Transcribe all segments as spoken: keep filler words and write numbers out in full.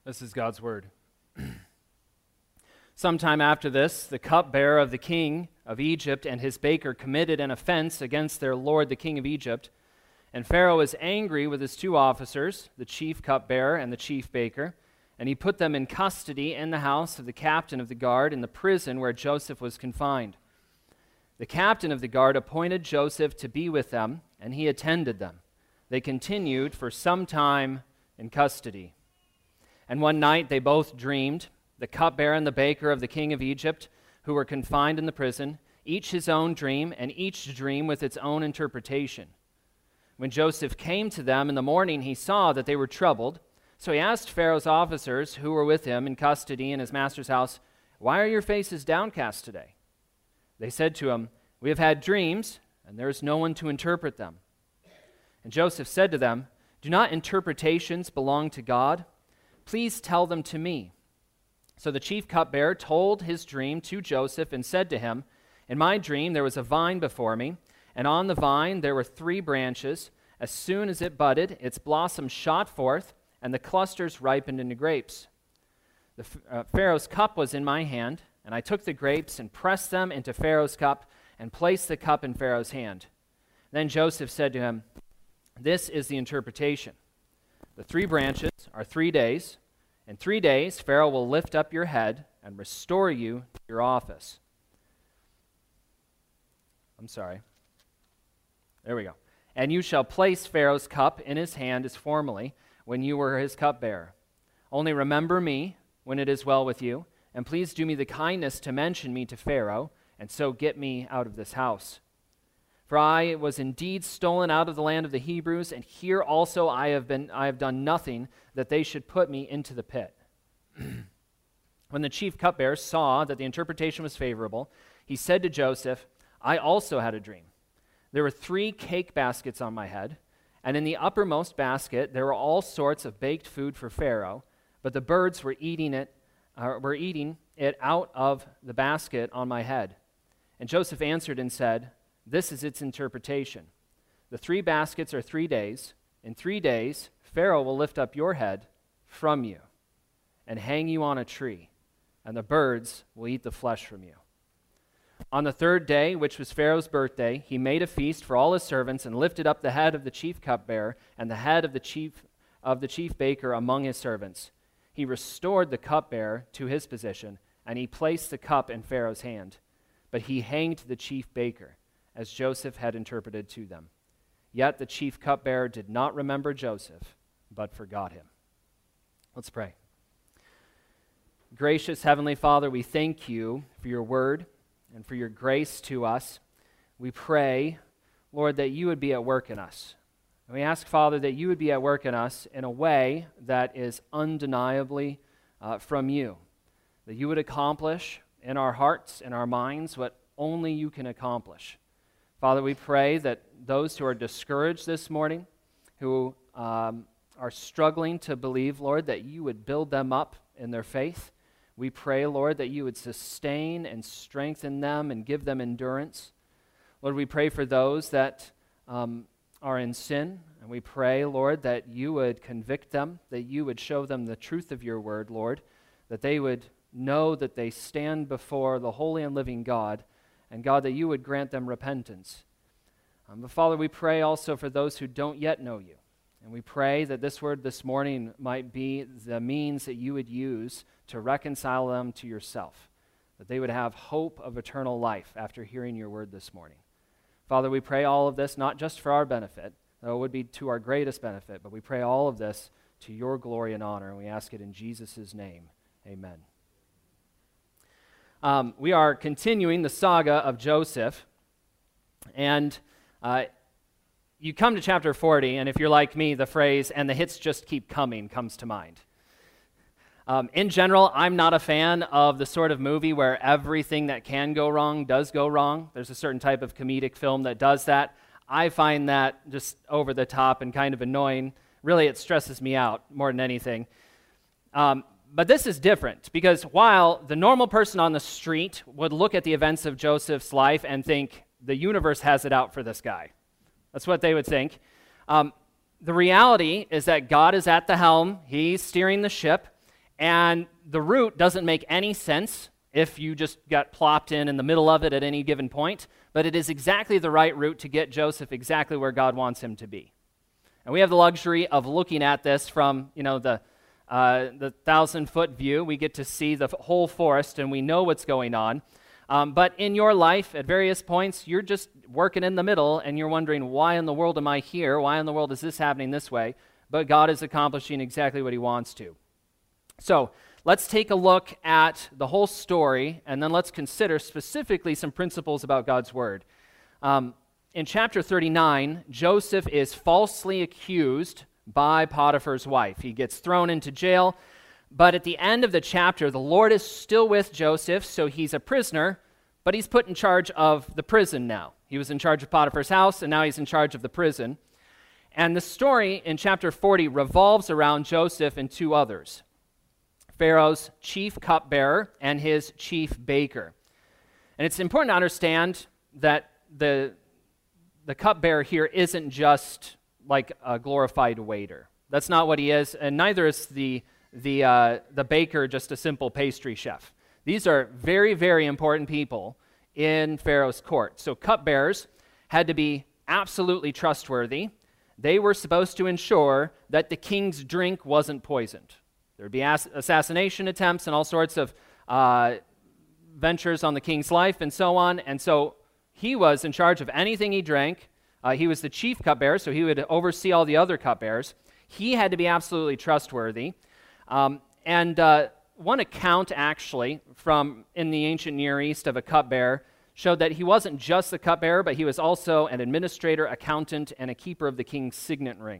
This is God's word. Sometime after this, the cupbearer of the king of Egypt and his baker committed an offense against their lord, the king of Egypt. And Pharaoh was angry with his two officers, the chief cupbearer and the chief baker, and he put them in custody in the house of the captain of the guard in the prison where Joseph was confined. The captain of the guard appointed Joseph to be with them, and he attended them. They continued for some time in custody. And one night they both dreamed, the cupbearer and the baker of the king of Egypt, who were confined in the prison, each his own dream, and each dream with its own interpretation. When Joseph came to them in the morning, he saw that they were troubled. So he asked Pharaoh's officers who were with him in custody in his master's house, "Why are your faces downcast today?" They said to him, "We have had dreams, and there is no one to interpret them." And Joseph said to them, "Do not interpretations belong to God? Please tell them to me." So the chief cupbearer told his dream to Joseph and said to him, "In my dream there was a vine before me, and on the vine there were three branches. As soon as it budded, its blossoms shot forth, and the clusters ripened into grapes. The uh, Pharaoh's cup was in my hand, and I took the grapes and pressed them into Pharaoh's cup and placed the cup in Pharaoh's hand." Then Joseph said to him, "This is the interpretation. The three branches are three days. In three days, Pharaoh will lift up your head and restore you to your office." I'm sorry. There we go. "And you shall place Pharaoh's cup in his hand as formerly, when you were his cupbearer. Only remember me when it is well with you, and please do me the kindness to mention me to Pharaoh, and so get me out of this house. For I was indeed stolen out of the land of the Hebrews, and here also I have been I have done nothing that they should put me into the pit." When the chief cupbearer saw that the interpretation was favorable, he said to Joseph, "I also had a dream. There were three cake baskets on my head, and in the uppermost basket there were all sorts of baked food for Pharaoh, but the birds were eating it uh, were eating it out of the basket on my head." And Joseph answered and said, "This is its interpretation. The three baskets are three days. In three days, Pharaoh will lift up your head from you and hang you on a tree, and the birds will eat the flesh from you. On the third day, which was Pharaoh's birthday, he made a feast for all his servants and lifted up the head of the chief cupbearer and the head of the chief of the chief baker among his servants. He restored the cupbearer to his position, and he placed the cup in Pharaoh's hand. But he hanged the chief baker, as Joseph had interpreted to them. Yet the chief cupbearer did not remember Joseph, but forgot him." Let's pray. Gracious Heavenly Father, we thank you for your word and for your grace to us. We pray, Lord, that you would be at work in us. And we ask, Father, that you would be at work in us in a way that is undeniably uh, from you, that you would accomplish in our hearts and our minds what only you can accomplish. Father, we pray that those who are discouraged this morning, who um, are struggling to believe, Lord, that you would build them up in their faith. We pray, Lord, that you would sustain and strengthen them and give them endurance. Lord, we pray for those that um, are in sin, and we pray, Lord, that you would convict them, that you would show them the truth of your word, Lord, that they would know that they stand before the holy and living God, and God, that you would grant them repentance. Um, but Father, we pray also for those who don't yet know you. And we pray that this word this morning might be the means that you would use to reconcile them to yourself, that they would have hope of eternal life after hearing your word this morning. Father, we pray all of this not just for our benefit, though it would be to our greatest benefit, but we pray all of this to your glory and honor, and we ask it in Jesus' name. Amen. Um, we are continuing the saga of Joseph, and uh, you come to chapter forty, and if you're like me, the phrase, "and the hits just keep coming," comes to mind. Um, in general, I'm not a fan of the sort of movie where everything that can go wrong does go wrong. There's a certain type of comedic film that does that. I find that just over the top and kind of annoying. Really, it stresses me out more than anything. Um, But this is different, because while the normal person on the street would look at the events of Joseph's life and think, the universe has it out for this guy. That's what they would think. Um, the reality is that God is at the helm. He's steering the ship, And the route doesn't make any sense if you just got plopped in in the middle of it at any given point, but it is exactly the right route to get Joseph exactly where God wants him to be. And we have the luxury of looking at this from, you know, the uh, the thousand-foot view. We get to see the whole forest, and we know what's going on. Um, but in your life, at various points, you're just working in the middle, and you're wondering, why in the world am I here? Why in the world is this happening this way? But God is accomplishing exactly what he wants to. So let's take a look at the whole story, and then let's consider specifically some principles about God's word. Um, in chapter thirty-nine, Joseph is falsely accused by Potiphar's wife. He gets thrown into jail, but at the end of the chapter, the Lord is still with Joseph, so he's a prisoner, but he's put in charge of the prison now. He was in charge of Potiphar's house, and now he's in charge of the prison. And the story in chapter forty revolves around Joseph and two others, Pharaoh's chief cupbearer and his chief baker. And it's important to understand that the, the cupbearer here isn't just like a glorified waiter. That's not what he is, and neither is the, the, uh, the baker just a simple pastry chef. These are very, very important people in Pharaoh's court. So cupbearers had to be absolutely trustworthy. They were supposed to ensure that the king's drink wasn't poisoned. There would be ass- assassination attempts and all sorts of uh, ventures on the king's life and so on. And so he was in charge of anything he drank. Uh, he was the chief cupbearer, so he would oversee all the other cupbearers. He had to be absolutely trustworthy. Um, and uh, one account, actually, from in the ancient Near East of a cupbearer showed that he wasn't just the cupbearer, but he was also an administrator, accountant, and a keeper of the king's signet ring.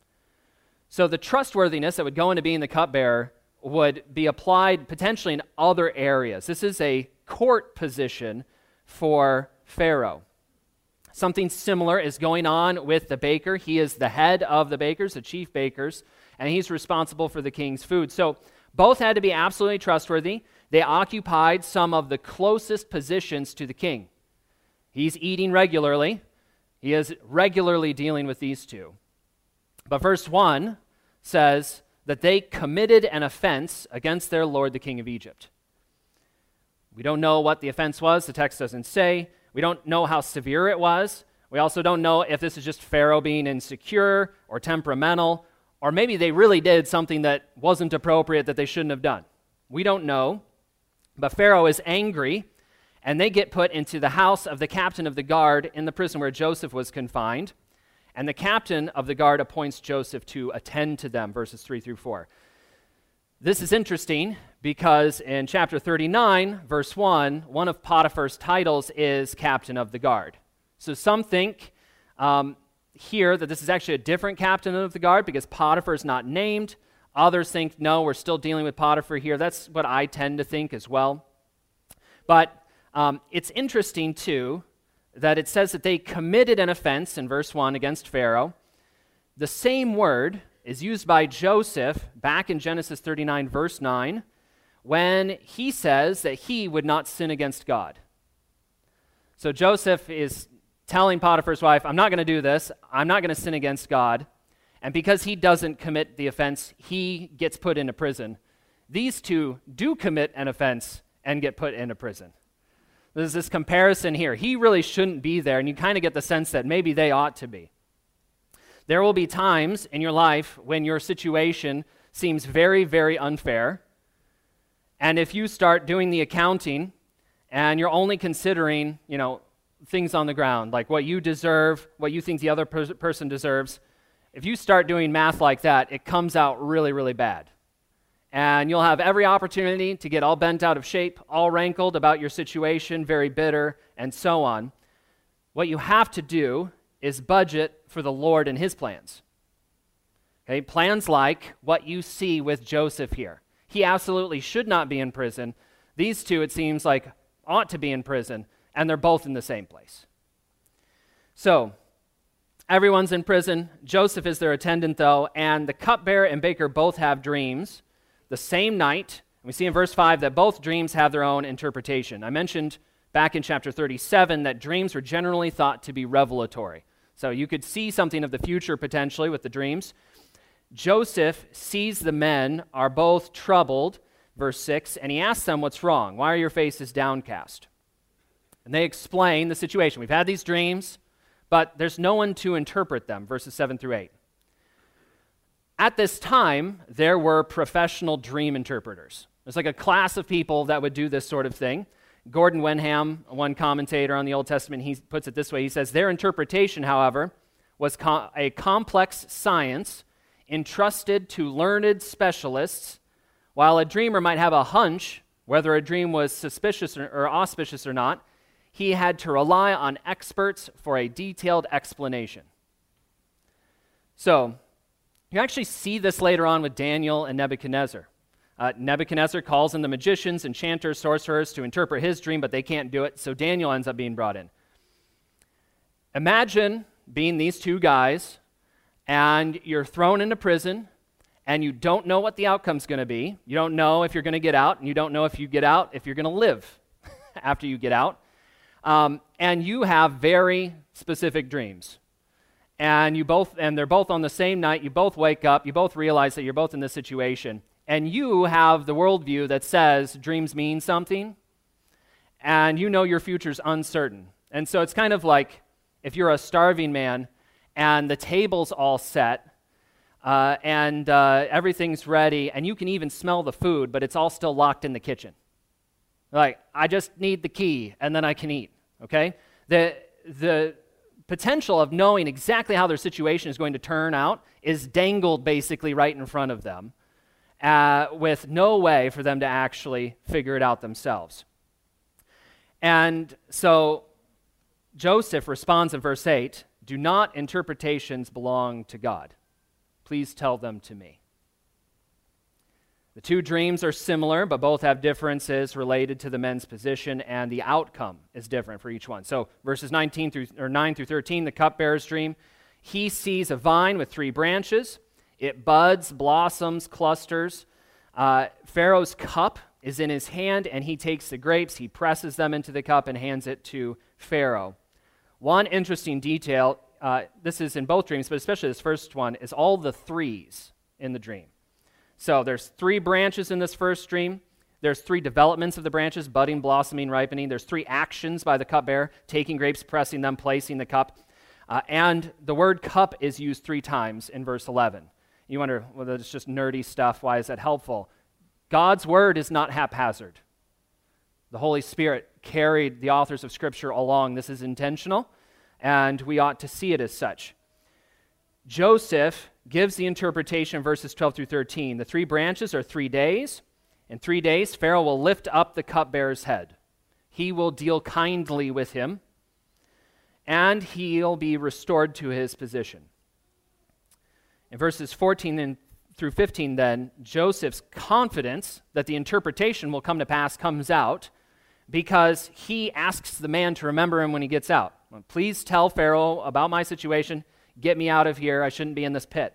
So the trustworthiness that would go into being the cupbearer would be applied potentially in other areas. This is a court position for Pharaoh. Something similar is going on with the baker. He is the head of the bakers, the chief bakers, and he's responsible for the king's food. So both had to be absolutely trustworthy. They occupied some of the closest positions to the king. He's eating regularly. He is regularly dealing with these two. But verse one says that they committed an offense against their lord, the king of Egypt. We don't know what the offense was. The text doesn't say. We don't know how severe it was. We also don't know if this is just Pharaoh being insecure or temperamental, or maybe they really did something that wasn't appropriate that they shouldn't have done. We don't know. But Pharaoh is angry, and they get put into the house of the captain of the guard in the prison where Joseph was confined. And the captain of the guard appoints Joseph to attend to them, verses three through four. This is interesting because in chapter thirty-nine, verse one, one of Potiphar's titles is captain of the guard. So some think um, here that this is actually a different captain of the guard because Potiphar is not named. Others think, no, we're still dealing with Potiphar here. That's what I tend to think as well. But um, it's interesting, too, that it says that they committed an offense in verse one against Pharaoh. The same word is used by Joseph back in Genesis thirty-nine, verse nine, when he says that he would not sin against God. So Joseph is telling Potiphar's wife, I'm not going to do this. I'm not going to sin against God. And because he doesn't commit the offense, he gets put into prison. These two do commit an offense and get put into prison. There's this comparison here. He really shouldn't be there, and you kind of get the sense that maybe they ought to be. There will be times in your life when your situation seems very, very unfair, and if you start doing the accounting and you're only considering, you know, things on the ground, like what you deserve, what you think the other per- person deserves, if you start doing math like that, it comes out really, really bad. And you'll have every opportunity to get all bent out of shape, all rankled about your situation, very bitter, and so on. What you have to do is budget for the Lord and his plans. Okay, plans like what you see with Joseph here. He absolutely should not be in prison. These two, it seems like, ought to be in prison, and they're both in the same place. So, everyone's in prison. Joseph is their attendant, though, and the cupbearer and baker both have dreams the same night. We see in verse five that both dreams have their own interpretation. I mentioned back in chapter thirty-seven that dreams were generally thought to be revelatory. So you could see something of the future potentially with the dreams. Joseph sees the men are both troubled, verse six, and he asks them what's wrong. Why are your faces downcast? And they explain the situation. We've had these dreams, but there's no one to interpret them, verses seven through eight. At this time, there were professional dream interpreters. There's like a class of people that would do this sort of thing. Gordon Wenham, one commentator on the Old Testament, he puts it this way. He says, their interpretation, however, was com- a complex science entrusted to learned specialists, while a dreamer might have a hunch whether a dream was suspicious or, or auspicious or not. He had to rely on experts for a detailed explanation. So, you actually see this later on with Daniel and Nebuchadnezzar. Uh, Nebuchadnezzar calls in the magicians, enchanters, sorcerers to interpret his dream, but they can't do it, so Daniel ends up being brought in. Imagine being these two guys, and you're thrown into prison, and you don't know what the outcome's going to be. You don't know if you're going to get out, and you don't know if you get out, if you're going to live after you get out. Um, and you have very specific dreams. And you both, and they're both on the same night. You both wake up. You both realize that you're both in this situation. And you have the worldview that says dreams mean something, and you know your future's uncertain. And so it's kind of like if you're a starving man and the table's all set uh, and uh, everything's ready, and you can even smell the food, but it's all still locked in the kitchen. Like, I just need the key, and then I can eat, okay? The, the potential of knowing exactly how their situation is going to turn out is dangled basically right in front of them, uh, with no way for them to actually figure it out themselves. And so Joseph responds in verse eight, "Do not interpretations belong to God? Please tell them to me." The two dreams are similar, but both have differences related to the men's position, and the outcome is different for each one. So verses nineteen through or nine through thirteen, the cupbearer's dream, he sees a vine with three branches. It buds, blossoms, clusters. Uh, Pharaoh's cup is in his hand, and he takes the grapes, he presses them into the cup and hands it to Pharaoh. One interesting detail, uh, this is in both dreams, but especially this first one, is all the threes in the dream. So there's three branches in this first dream. There's three developments of the branches, budding, blossoming, ripening. There's three actions by the cupbearer, taking grapes, pressing them, placing the cup. Uh, and the word cup is used three times in verse eleven. You wonder, well, that's just nerdy stuff. Why is that helpful? God's word is not haphazard. The Holy Spirit carried the authors of Scripture along. This is intentional, and we ought to see it as such. Joseph gives the interpretation, verses twelve through thirteen. The three branches are three days. In three days, Pharaoh will lift up the cupbearer's head. He will deal kindly with him, and he'll be restored to his position. In verses fourteen through fifteen, then, Joseph's confidence that the interpretation will come to pass comes out because he asks the man to remember him when he gets out. Please tell Pharaoh about my situation. Get me out of here. I shouldn't be in this pit.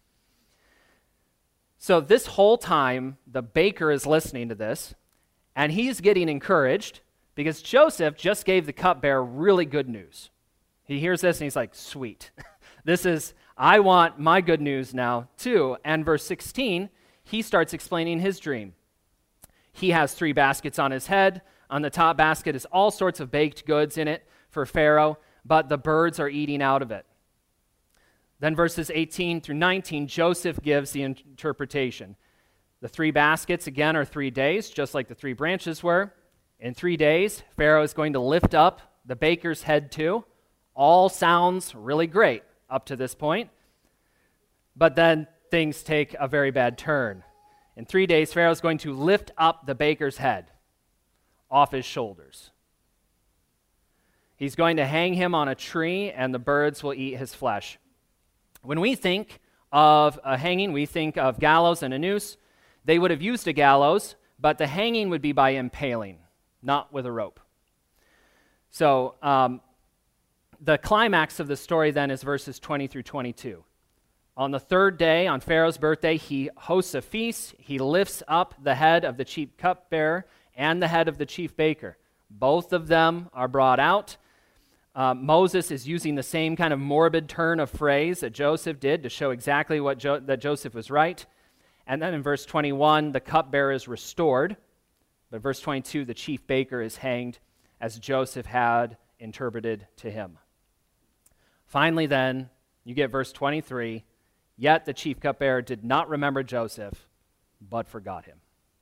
So this whole time, the baker is listening to this, and he's getting encouraged because Joseph just gave the cupbearer really good news. He hears this, and he's like, sweet. This is, I want my good news now, too. And verse sixteen, he starts explaining his dream. He has three baskets on his head. On the top basket is all sorts of baked goods in it for Pharaoh, but the birds are eating out of it. Then verses eighteen through nineteen, Joseph gives the interpretation. The three baskets, again, are three days, just like the three branches were. In three days, Pharaoh is going to lift up the baker's head too. All sounds really great up to this point. But then things take a very bad turn. In three days, Pharaoh is going to lift up the baker's head off his shoulders. He's going to hang him on a tree, and the birds will eat his flesh. When we think of a hanging, we think of gallows and a noose. They would have used a gallows, but the hanging would be by impaling, not with a rope. So um, the climax of the story then is verses twenty through twenty-two. On the third day, on Pharaoh's birthday, he hosts a feast. He lifts up the head of the chief cupbearer and the head of the chief baker. Both of them are brought out. uh, Moses is using the same kind of morbid turn of phrase that Joseph did to show exactly what jo- that Joseph was right. And then in verse twenty-one, the cupbearer is restored. But verse twenty-two, the chief baker is hanged as Joseph had interpreted to him. Finally then, you get verse twenty-three, yet the chief cupbearer did not remember Joseph, but forgot him.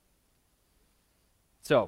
So,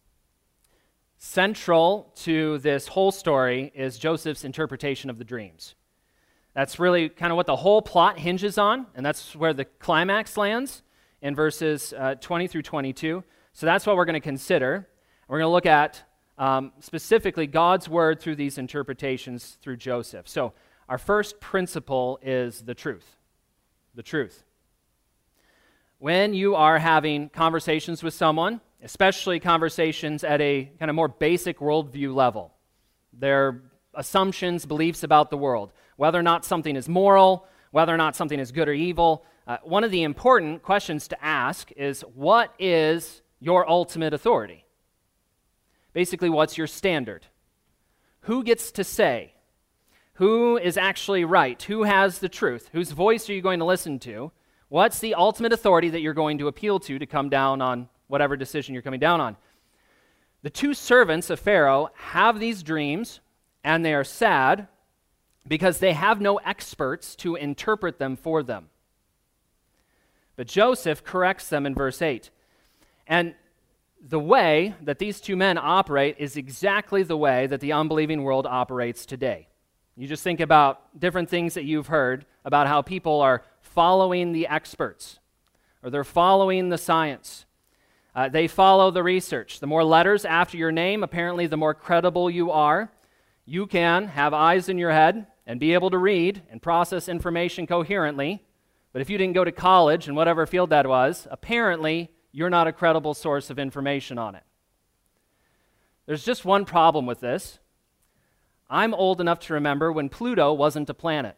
central to this whole story is Joseph's interpretation of the dreams. That's really kind of what the whole plot hinges on, and that's where the climax lands in verses uh, twenty through twenty-two. So that's what we're going to consider. We're going to look at um, specifically God's word through these interpretations through Joseph. So our first principle is the truth. The truth. When you are having conversations with someone, especially conversations at a kind of more basic worldview level, their assumptions, beliefs about the world, whether or not something is moral, whether or not something is good or evil, uh, one of the important questions to ask is, what is your ultimate authority? Basically, what's your standard? Who gets to say? Who is actually right? Who has the truth? Whose voice are you going to listen to? What's the ultimate authority that you're going to appeal to to come down on whatever decision you're coming down on? The two servants of Pharaoh have these dreams, and they are sad because they have no experts to interpret them for them. But Joseph corrects them in verse eight. And the way that these two men operate is exactly the way that the unbelieving world operates today. You just think about different things that you've heard about how people are following the experts, or they're following the science. Uh, they follow the research. The more letters after your name, apparently the more credible you are. You can have eyes in your head and be able to read and process information coherently, but if you didn't go to college in whatever field that was, apparently you're not a credible source of information on it. There's just one problem with this. I'm old enough to remember when Pluto wasn't a planet.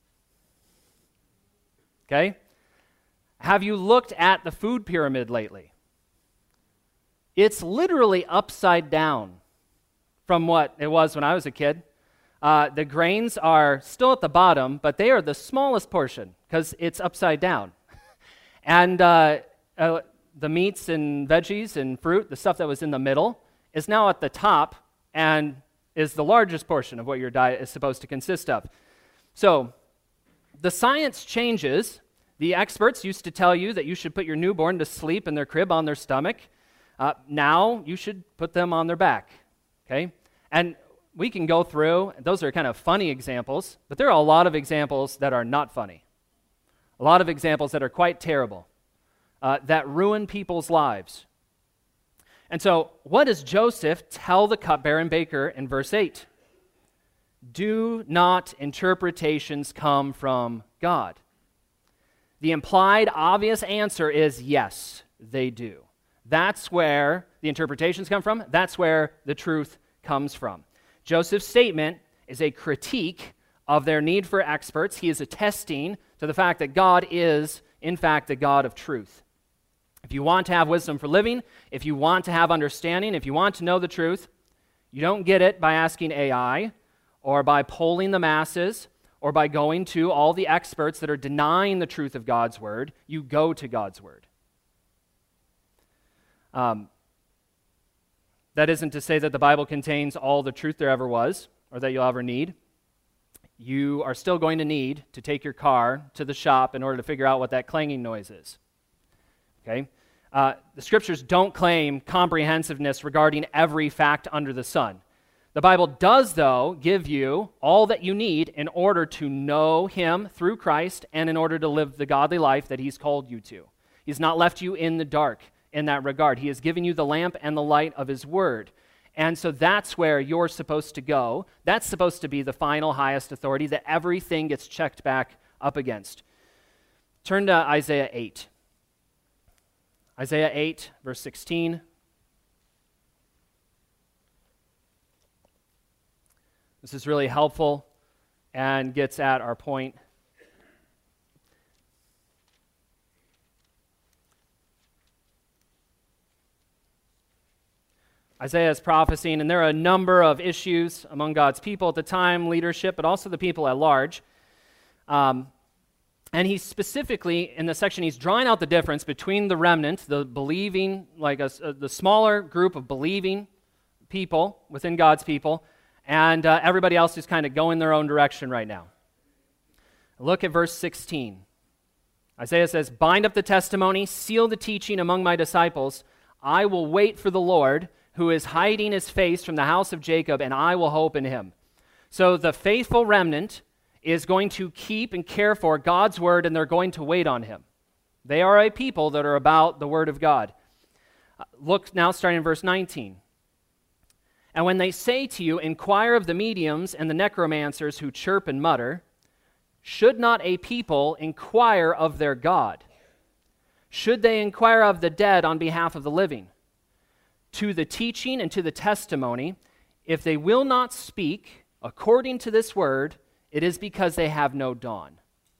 Okay? Have you looked at the food pyramid lately? It's literally upside down from what it was when I was a kid. Uh, the grains are still at the bottom, but they are the smallest portion because it's upside down. and uh, uh, the meats and veggies and fruit, the stuff that was in the middle, is now at the top and is the largest portion of what your diet is supposed to consist of. So the science changes. The experts used to tell you that you should put your newborn to sleep in their crib on their stomach. Uh, now you should put them on their back, okay? And we can go through, those are kind of funny examples, but there are a lot of examples that are not funny. A lot of examples that are quite terrible, uh, that ruin people's lives. And so what does Joseph tell the cupbearer and baker in verse eight? Do not interpretations come from God? The implied obvious answer is yes, they do. That's where the interpretations come from. That's where the truth comes from. Joseph's statement is a critique of their need for experts. He is attesting to the fact that God is, in fact, the God of truth. If you want to have wisdom for living, if you want to have understanding, if you want to know the truth, you don't get it by asking A I or by polling the masses or by going to all the experts that are denying the truth of God's word. You go to God's word. Um, that isn't to say that the Bible contains all the truth there ever was or that you'll ever need. You are still going to need to take your car to the shop in order to figure out what that clanging noise is. Okay? Uh, the scriptures don't claim comprehensiveness regarding every fact under the sun. The Bible does, though, give you all that you need in order to know Him through Christ and in order to live the godly life that He's called you to. He's not left you in the dark in that regard. He has given you the lamp and the light of His Word. And so that's where you're supposed to go. That's supposed to be the final highest authority that everything gets checked back up against. Turn to Isaiah eight. Isaiah eight, verse sixteen. This is really helpful and gets at our point. Isaiah is prophesying, and there are a number of issues among God's people at the time, leadership, but also the people at large. Um, and he's specifically, in the section, he's drawing out the difference between the remnant, the believing, like a, a, the smaller group of believing people within God's people, and uh, everybody else who's kind of going their own direction right now. Look at verse sixteen. Isaiah says, "Bind up the testimony, seal the teaching among my disciples. I will wait for the Lord, who is hiding his face from the house of Jacob, and I will hope in him." So the faithful remnant is going to keep and care for God's word, and they're going to wait on him. They are a people that are about the word of God. Look now, starting in verse nineteen. "And when they say to you, 'Inquire of the mediums and the necromancers who chirp and mutter,' should not a people inquire of their God? Should they inquire of the dead on behalf of the living? To the teaching and to the testimony, if they will not speak according to this word, it is because they have no dawn."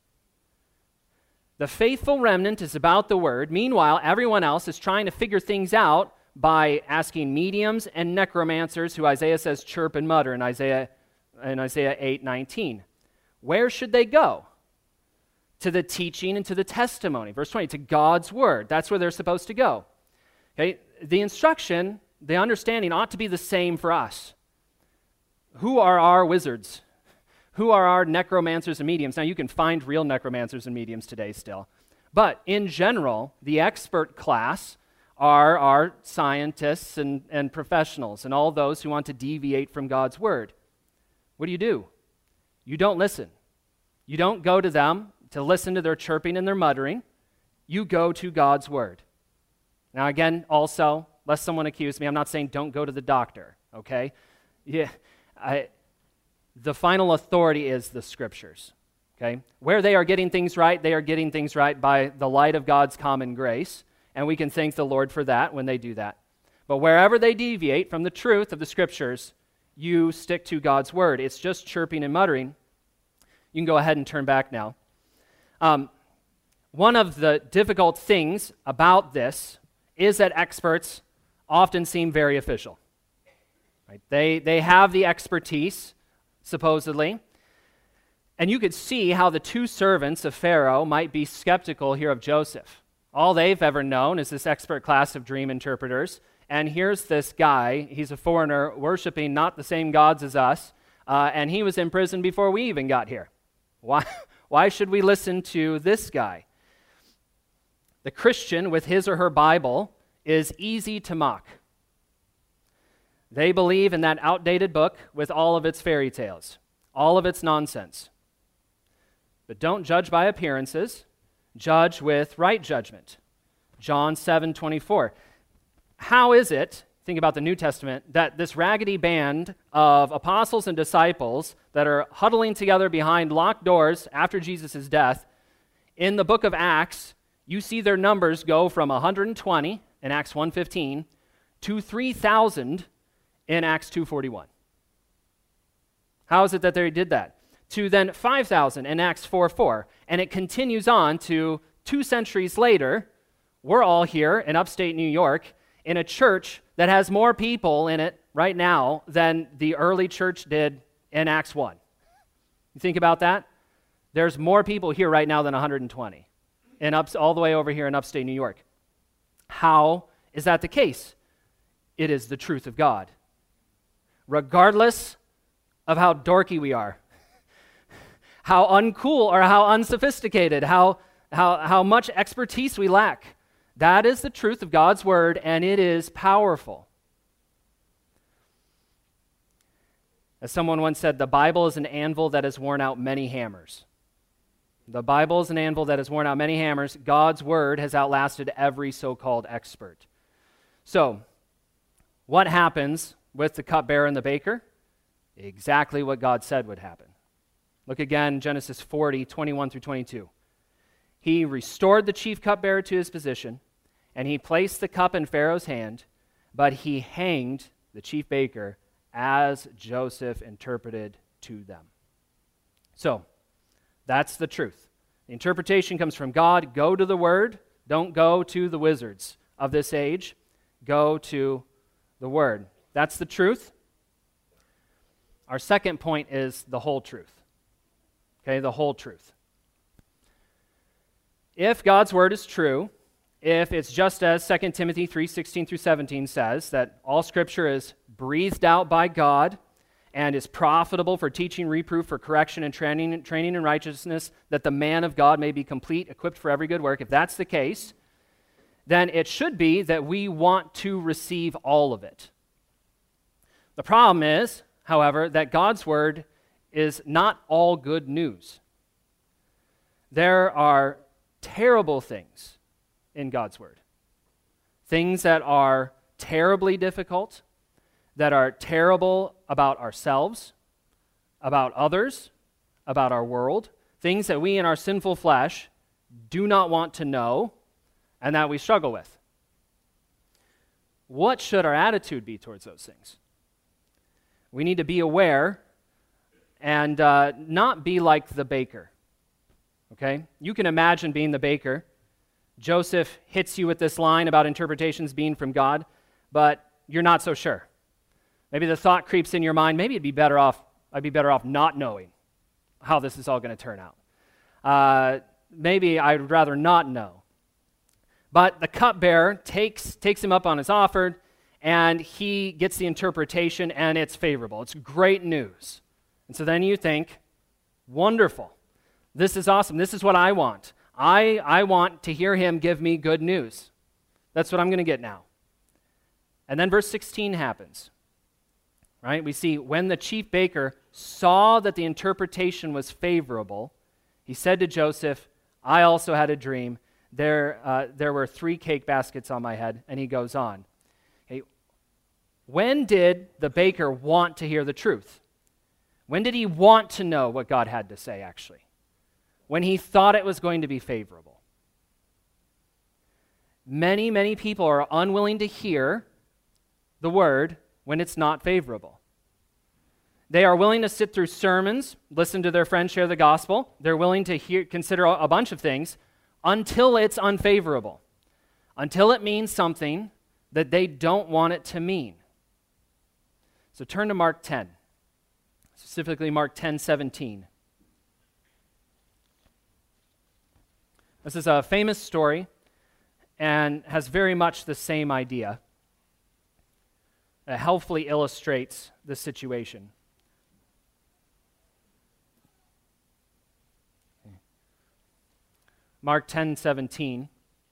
The faithful remnant is about the word. Meanwhile, everyone else is trying to figure things out by asking mediums and necromancers, who Isaiah says chirp and mutter in Isaiah, in Isaiah eight nineteen. Where should they go? To the teaching and to the testimony. Verse twenty, to God's word. That's where they're supposed to go. Okay, the instruction, the understanding ought to be the same for us. Who are our wizards? Who are our necromancers and mediums? Now, you can find real necromancers and mediums today still. But in general, the expert class are our scientists and, and professionals and all those who want to deviate from God's word. What do you do? You don't listen. You don't go to them to listen to their chirping and their muttering. You go to God's word. Now, again, also, lest someone accuse me, I'm not saying don't go to the doctor, okay? Yeah, I, the final authority is the scriptures, okay? Where they are getting things right, they are getting things right by the light of God's common grace, and we can thank the Lord for that when they do that. But wherever they deviate from the truth of the scriptures, you stick to God's word. It's just chirping and muttering. You can go ahead and turn back now. Um, one of the difficult things about this is that experts often seem very official. Right? They, they have the expertise, supposedly, and you could see how the two servants of Pharaoh might be skeptical here of Joseph. All they've ever known is this expert class of dream interpreters, and here's this guy, he's a foreigner, worshiping not the same gods as us, uh, and he was in prison before we even got here. Why, why should we listen to this guy? The Christian with his or her Bible is easy to mock. They believe in that outdated book with all of its fairy tales, all of its nonsense. But don't judge by appearances. Judge with right judgment. John seven twenty-four. How is it, think about the New Testament, that this raggedy band of apostles and disciples that are huddling together behind locked doors after Jesus' death, in the book of Acts, you see their numbers go from one hundred twenty in Acts one fifteen to three thousand in Acts two forty-one. How is it that they did that? To then five thousand in Acts four four. And it continues on to two centuries later, we're all here in upstate New York in a church that has more people in it right now than the early church did in Acts one. You think about that? There's more people here right now than one hundred twenty, and up, all the way over here in upstate New York. How is that the case? It is the truth of God. Regardless of how dorky we are, how uncool or how unsophisticated, how, how, how much expertise we lack, that is the truth of God's word, and it is powerful. As someone once said, the Bible is an anvil that has worn out many hammers. The Bible is an anvil that has worn out many hammers. God's word has outlasted every so-called expert. So, what happens with the cupbearer and the baker? Exactly what God said would happen. Look again, Genesis forty, twenty-one through twenty-two. He restored the chief cupbearer to his position, and he placed the cup in Pharaoh's hand, but he hanged the chief baker as Joseph interpreted to them. So, that's the truth. The interpretation comes from God. Go to the word. Don't go to the wizards of this age. Go to the Word. That's the truth. Our second point is the whole truth. Okay, the whole truth. If God's Word is true, if it's just as Second Timothy three sixteen through seventeen says, that all Scripture is breathed out by God and is profitable for teaching, reproof, for correction, and training, training in righteousness, that the man of God may be complete, equipped for every good work, if that's the case, then it should be that we want to receive all of it. The problem is, however, that God's Word is not all good news. There are terrible things in God's Word. Things that are terribly difficult, that are terrible about ourselves, about others, about our world, things that we in our sinful flesh do not want to know and that we struggle with. What should our attitude be towards those things? We need to be aware and uh, not be like the baker, okay? You can imagine being the baker. Joseph hits you with this line about interpretations being from God, but you're not so sure. Maybe the thought creeps in your mind, maybe it'd be better off, I'd be better off not knowing how this is all going to turn out. Uh, maybe I'd rather not know. But the cupbearer takes, takes him up on his offer, and he gets the interpretation, and it's favorable. It's great news. And so then you think, wonderful. This is awesome. This is what I want. I, I want to hear him give me good news. That's what I'm going to get now. And then verse sixteen happens. Right? We see, when the chief baker saw that the interpretation was favorable, he said to Joseph, I also had a dream. There, uh, there were three cake baskets on my head. And he goes on. When did the baker want to hear the truth? When did he want to know what God had to say, actually? When he thought it was going to be favorable. Many, many people are unwilling to hear the word when it's not favorable. They are willing to sit through sermons, listen to their friends share the gospel. They're willing to hear, consider a bunch of things until it's unfavorable, until it means something that they don't want it to mean. So turn to Mark ten, specifically Mark ten seventeen. This is a famous story and has very much the same idea. It helpfully illustrates the situation. Mark ten seventeen.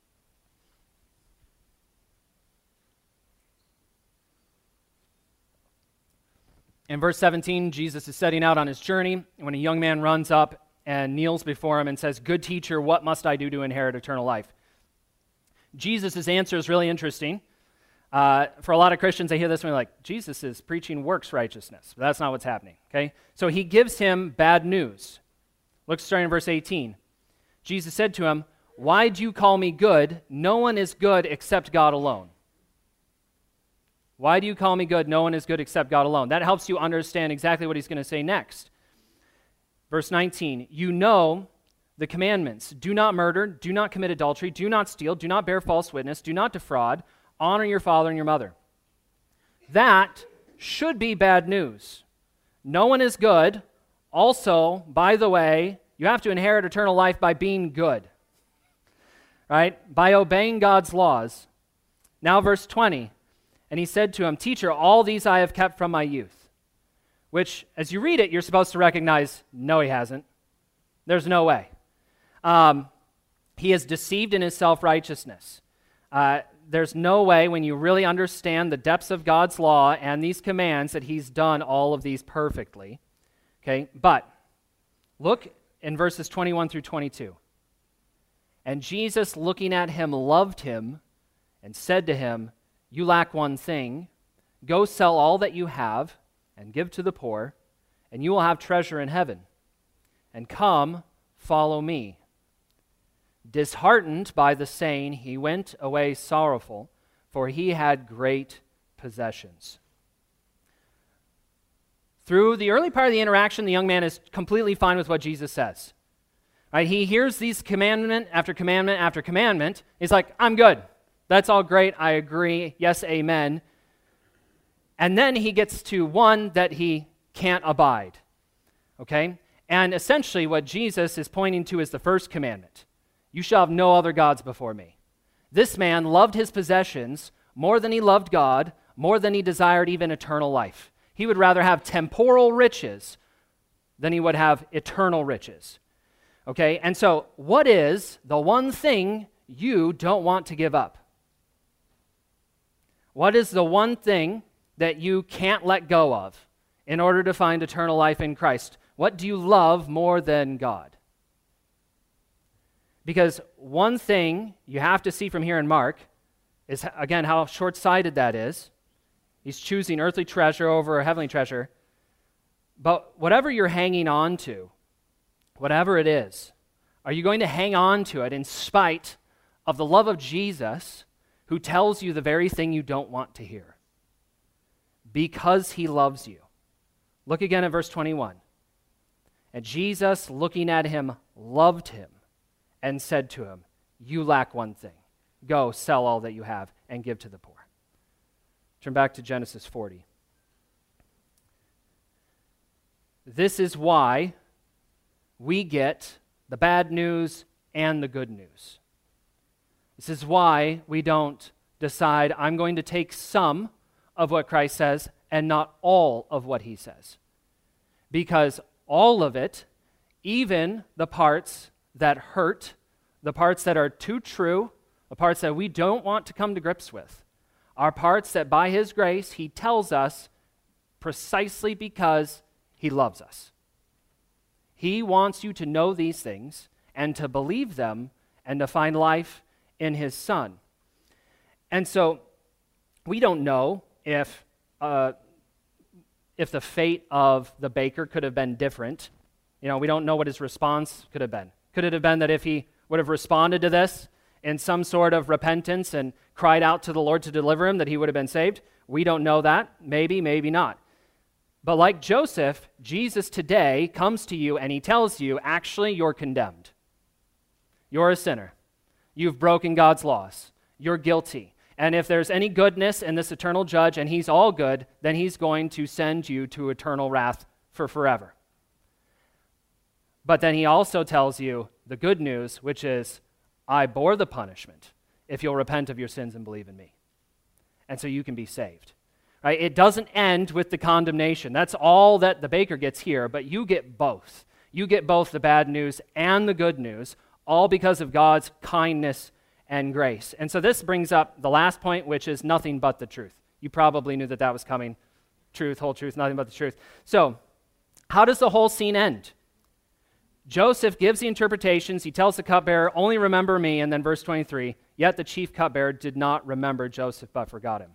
In verse seventeen, Jesus is setting out on his journey when a young man runs up and kneels before him and says, Good teacher, what must I do to inherit eternal life? Jesus' answer is really interesting. Uh, for a lot of Christians, they hear this and they're like, Jesus is preaching works righteousness. But that's not what's happening, okay? So he gives him bad news. Look starting in verse eighteen. Jesus said to him, Why do you call me good? No one is good except God alone. Why do you call me good? No one is good except God alone. That helps you understand exactly what he's going to say next. Verse nineteen, you know the commandments. Do not murder, do not commit adultery, do not steal, do not bear false witness, do not defraud, honor your father and your mother. That should be bad news. No one is good. Also, by the way, you have to inherit eternal life by being good, right? By obeying God's laws. Now verse twenty, and he said to him, Teacher, all these I have kept from my youth. Which, as you read it, you're supposed to recognize, no, he hasn't. There's no way. Um, he is deceived in his self-righteousness. Uh, there's no way, when you really understand the depths of God's law and these commands, that he's done all of these perfectly. Okay, but look in verses twenty-one through twenty-two. And Jesus, looking at him, loved him and said to him, You lack one thing. Go sell all that you have and give to the poor, and you will have treasure in heaven. And come, follow me. Disheartened by the saying, he went away sorrowful, for he had great possessions. Through the early part of the interaction, the young man is completely fine with what Jesus says. Right? He hears these commandment after commandment after commandment. He's like, I'm good. That's all great. I agree. Yes, amen. And then he gets to one that he can't abide, okay? And essentially what Jesus is pointing to is the first commandment. You shall have no other gods before me. This man loved his possessions more than he loved God, more than he desired even eternal life. He would rather have temporal riches than he would have eternal riches, okay? And so what is the one thing you don't want to give up? What is the one thing that you can't let go of in order to find eternal life in Christ? What do you love more than God? Because one thing you have to see from here in Mark is, again, how short-sighted that is. He's choosing earthly treasure over a heavenly treasure. But whatever you're hanging on to, whatever it is, are you going to hang on to it in spite of the love of Jesus, who tells you the very thing you don't want to hear? Because he loves you. Look again at verse twenty-one. And Jesus, looking at him, loved him and said to him, you lack one thing. Go, sell all that you have and give to the poor. Turn back to Genesis forty. This is why we get the bad news and the good news. This is why we don't decide, I'm going to take some of what Christ says and not all of what he says. Because all of it, even the parts that hurt, the parts that are too true, the parts that we don't want to come to grips with, are parts that by his grace he tells us precisely because he loves us. He wants you to know these things and to believe them and to find life in his Son. And so we don't know if uh, if the fate of the baker could have been different. You know, we don't know what his response could have been. Could it have been that if he would have responded to this in some sort of repentance and cried out to the Lord to deliver him, that he would have been saved? We don't know that. Maybe, maybe not. But like Joseph, Jesus today comes to you and he tells you, actually, you're condemned. You're a sinner. You've broken God's laws. You're guilty. And if there's any goodness in this eternal judge, and he's all good, then he's going to send you to eternal wrath for forever. But then he also tells you the good news, which is, I bore the punishment if you'll repent of your sins and believe in me. And so you can be saved. Right? It doesn't end with the condemnation. That's all that the baker gets here, but you get both. You get both the bad news and the good news, all because of God's kindness and grace. And so this brings up the last point, which is nothing but the truth. You probably knew that that was coming. Truth, whole truth, nothing but the truth. So, how does the whole scene end? Joseph gives the interpretations. He tells the cupbearer, only remember me. And then verse twenty-three, yet the chief cupbearer did not remember Joseph, but forgot him.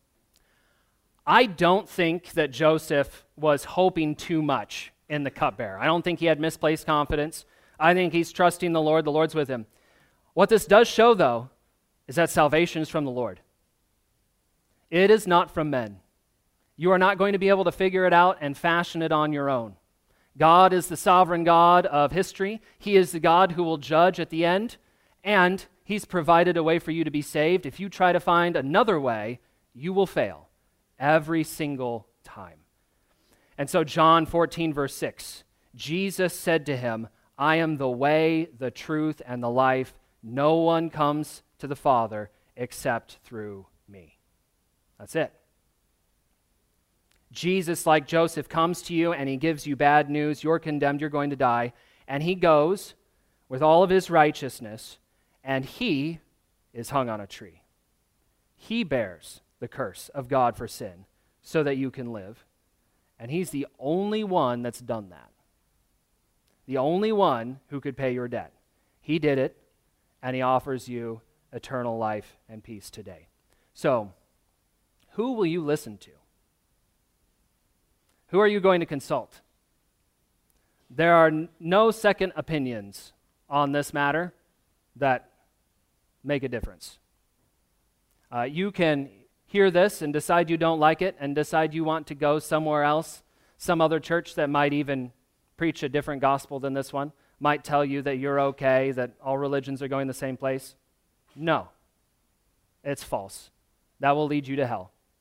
I don't think that Joseph was hoping too much in the cupbearer. I don't think he had misplaced confidence. I think he's trusting the Lord. The Lord's with him. What this does show, though, is that salvation is from the Lord. It is not from men. You are not going to be able to figure it out and fashion it on your own. God is the sovereign God of history. He is the God who will judge at the end, and he's provided a way for you to be saved. If you try to find another way, you will fail every single time. And so John fourteen, verse six, Jesus said to him, I am the way, the truth, and the life. No one comes to the Father except through me. That's it. Jesus, like Joseph, comes to you and he gives you bad news. You're condemned, you're going to die. And he goes with all of his righteousness, and he is hung on a tree. He bears the curse of God for sin so that you can live. And he's the only one that's done that. The only one who could pay your debt. He did it, and he offers you eternal life and peace today. So, who will you listen to? Who are you going to consult? There are n- no second opinions on this matter that make a difference. Uh, you can hear this and decide you don't like it and decide you want to go somewhere else, some other church that might even preach a different gospel than this one, might tell you that you're okay, that all religions are going the same place. No, it's false. That will lead you to hell.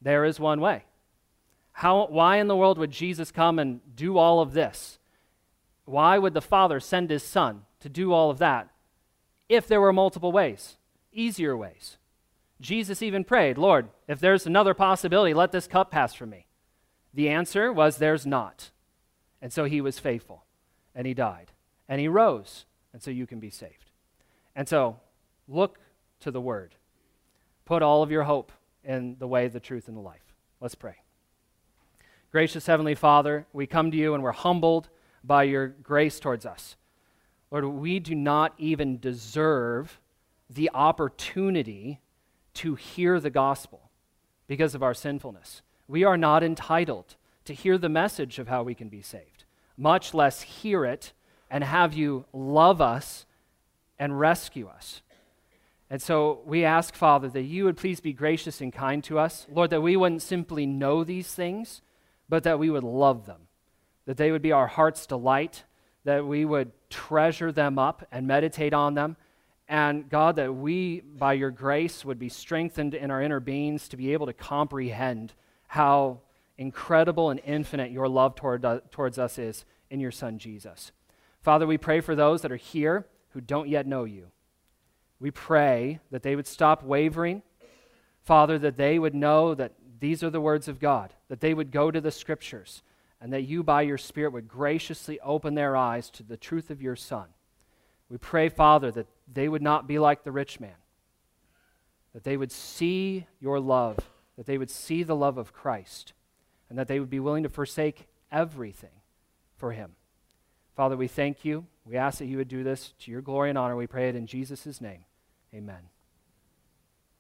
there is one way. How, why in the world would Jesus come and do all of this? Why would the Father send his Son to do all of that if there were multiple ways, easier ways? Jesus even prayed, Lord, if there's another possibility, let this cup pass from me. The answer was there's not. And so he was faithful, and he died, and he rose, and so you can be saved. And so look to the Word. Put all of your hope in the way, the truth, and the life. Let's pray. Gracious Heavenly Father, we come to you and we're humbled by your grace towards us. Lord, we do not even deserve the opportunity to hear the gospel because of our sinfulness. We are not entitled to hear the message of how we can be saved, much less hear it and have you love us and rescue us. And so we ask, Father, that you would please be gracious and kind to us. Lord, that we wouldn't simply know these things, but that we would love them, that they would be our heart's delight, that we would treasure them up and meditate on them. And God, that we, by your grace, would be strengthened in our inner beings to be able to comprehend how incredible and infinite your love toward, uh, towards us is in your Son, Jesus. Father, we pray for those that are here who don't yet know you. We pray that they would stop wavering. Father, that they would know that these are the words of God, that they would go to the Scriptures, and that you, by your Spirit, would graciously open their eyes to the truth of your Son. We pray, Father, that they would not be like the rich man, that they would see your love, that they would see the love of Christ, and that they would be willing to forsake everything for him. Father, we thank you. We ask that you would do this to your glory and honor. We pray it in Jesus' name. Amen.